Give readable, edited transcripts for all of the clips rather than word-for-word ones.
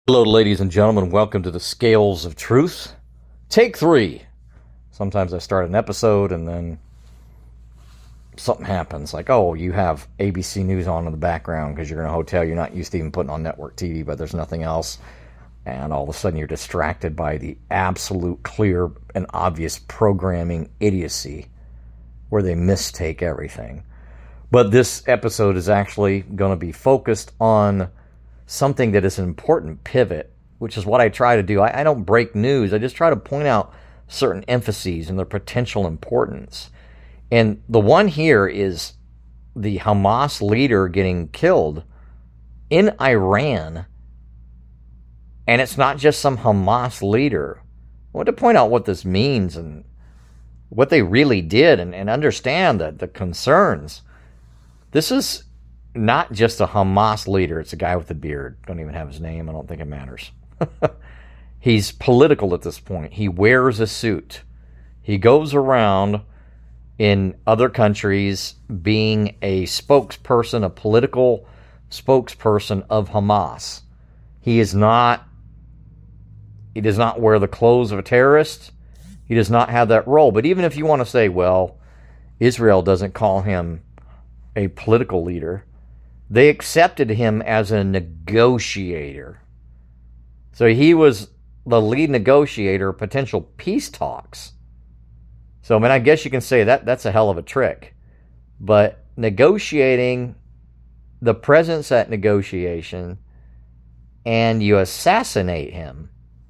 Hello, ladies and gentlemen. Welcome to the Scales of Truth. Take 3. Sometimes I start an episode and then something happens. Like, oh, you have ABC News on in the background because you're in a hotel. You're not used to even putting on network TV, but there's nothing else. And all of a sudden you're distracted by the absolute clear and obvious programming idiocy where they mistake everything. But this episode is actually going to be focused on something that is an important pivot, which is what I try to do. I don't break news. I just try to point out certain emphases and their potential importance. And the one here is the Hamas leader getting killed in Iran. And it's not just some Hamas leader. I want to point out what this means and what they really did and understand the concerns. This is not just a Hamas leader. It's a guy with a beard. Don't even have his name. I don't think it matters. He's political at this point. He wears a suit. He goes around in other countries being a spokesperson, a political spokesperson of Hamas. He does not wear the clothes of a terrorist. He does not have that role. But even if you want to say, well, Israel doesn't call him a political leader, they accepted him as a negotiator. So he was the lead negotiator of potential peace talks. So, I mean, I guess you can say that's a hell of a trick. But negotiating, the presence at negotiation, and you assassinate him,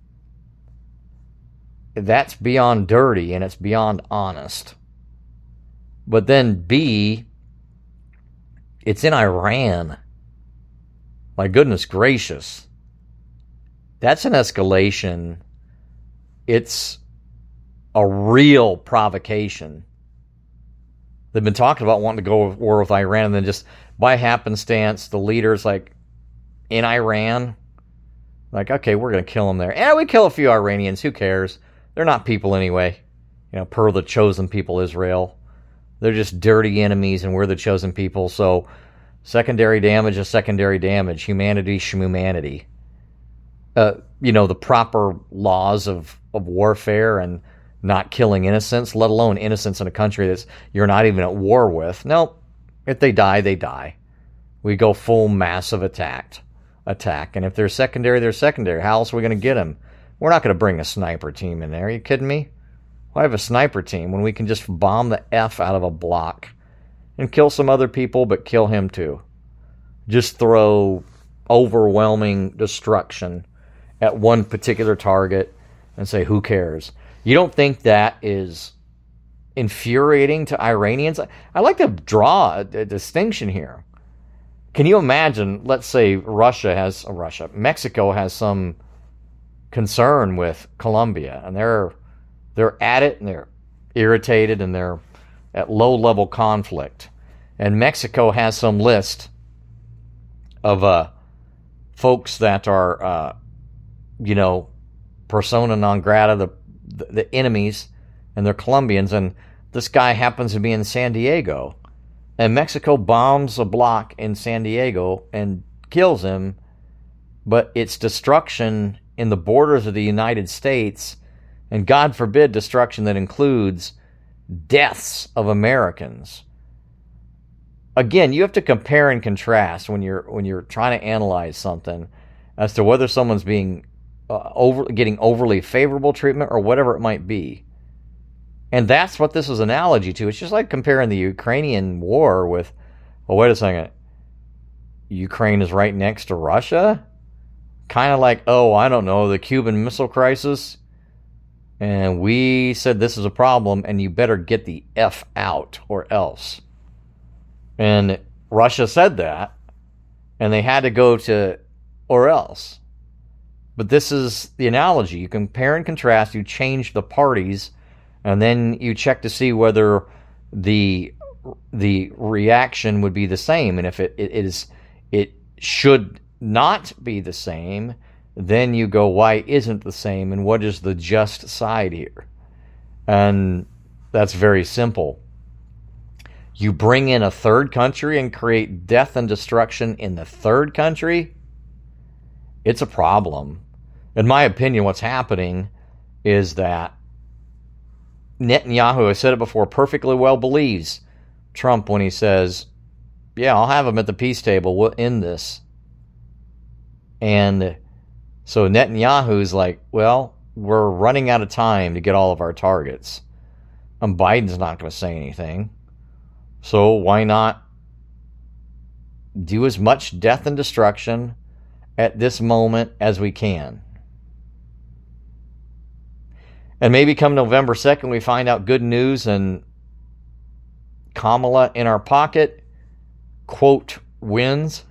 that's beyond dirty and it's beyond honest. But then B, it's in Iran. My goodness gracious. That's an escalation. It's a real provocation. They've been talking about wanting to go to war with Iran, and then just by happenstance, the leader's like in Iran. Like, okay, we're going to kill them there. And we kill a few Iranians. Who cares? They're not people anyway. Per the chosen people, Israel. They're just dirty enemies, and we're the chosen people. So secondary damage is secondary damage. Humanity, shmumanity. The proper laws of warfare and not killing innocents, let alone innocents in a country that you're not even at war with. No, if they die, they die. We go full massive attack. And if they're secondary, they're secondary. How else are we going to get them? We're not going to bring a sniper team in there. Are you kidding me? Why have a sniper team when we can just bomb the F out of a block and kill some other people, but kill him too? Just throw overwhelming destruction at one particular target and say, who cares? You don't think that is infuriating to Iranians? I like to draw a distinction here. Can you imagine, let's say Mexico has some concern with Colombia, and they're at it, and they're irritated, and they're at low-level conflict. And Mexico has some list of folks that are, persona non grata, the enemies, and they're Colombians. And this guy happens to be in San Diego. And Mexico bombs a block in San Diego and kills him, but it's destruction in the borders of the United States, and God forbid destruction that includes deaths of Americans. Again, you have to compare and contrast when you're trying to analyze something as to whether someone's being getting overly favorable treatment or whatever it might be. And that's what this is an analogy to. It's just like comparing the Ukrainian war with, well, wait a second, Ukraine is right next to Russia? Kind of like, the Cuban Missile Crisis. And we said this is a problem, and you better get the F out or else. And Russia said that, and they had to go to or else. But this is the analogy. You compare and contrast, you change the parties, and then you check to see whether the reaction would be the same. And if it should not be the same, then you go, why isn't the same, and what is the just side here? And that's very simple. You bring in a third country and create death and destruction in the third country, It's a problem. In my opinion, what's happening is that Netanyahu, I said it before, perfectly well believes Trump when he says, yeah, I'll have him at the peace table. We'll end this. And so Netanyahu's like, well, we're running out of time to get all of our targets. And Biden's not going to say anything. So why not do as much death and destruction at this moment as we can? And maybe come November 2nd, we find out good news and Kamala in our pocket, quote, wins.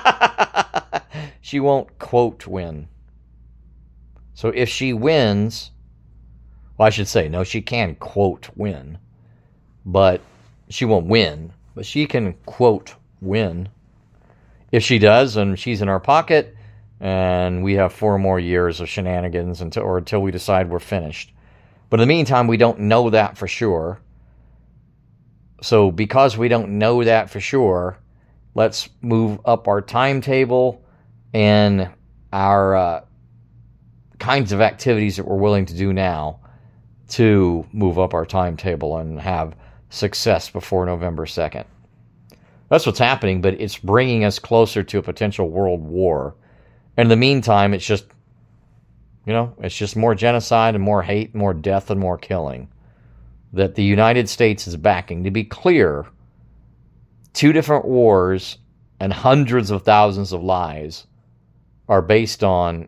She won't, quote, win. So if she wins, well, I should say, no, she can, quote, win. But she won't win. But she can, quote, win. If she does, and she's in our pocket, and we have 4 more years of shenanigans until we decide we're finished. But in the meantime, we don't know that for sure. So because we don't know that for sure, let's move up our timetable and our kinds of activities that we're willing to do now to move up our timetable and have success before November 2nd. That's what's happening, but it's bringing us closer to a potential world war. And in the meantime, it's just, it's just more genocide and more hate, more death and more killing that the United States is backing. To be clear, 2 different wars and hundreds of thousands of lives are based on,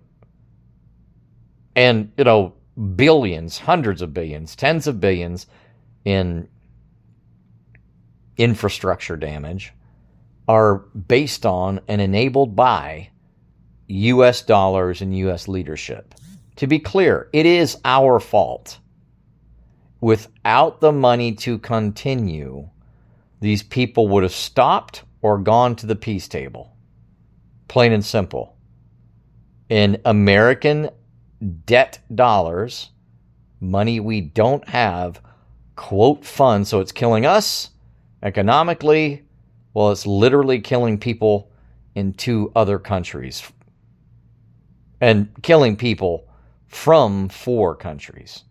and, billions, hundreds of billions, tens of billions in infrastructure damage are based on and enabled by U.S. dollars and U.S. leadership. To be clear, it is our fault. Without the money to continue, these people would have stopped or gone to the peace table. Plain and simple. In American debt dollars, money we don't have, quote, fund, so it's killing us economically. Well, it's literally killing people in 2 other countries. And killing people from 4 countries.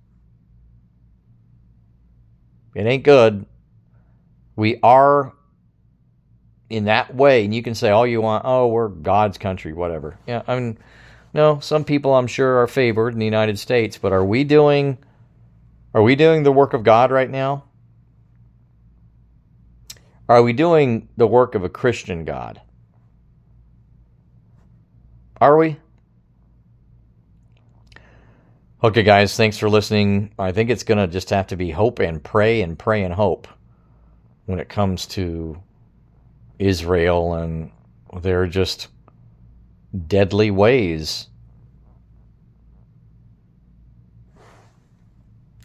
It ain't good. We are in that way, and you can say all you want, we're God's country, whatever. Yeah, no, some people I'm sure are favored in the United States, but are we doing the work of God right now? Are we doing the work of a Christian God? Are we? Okay, guys, thanks for listening. I think it's going to just have to be hope and pray and hope when it comes to Israel and their just deadly ways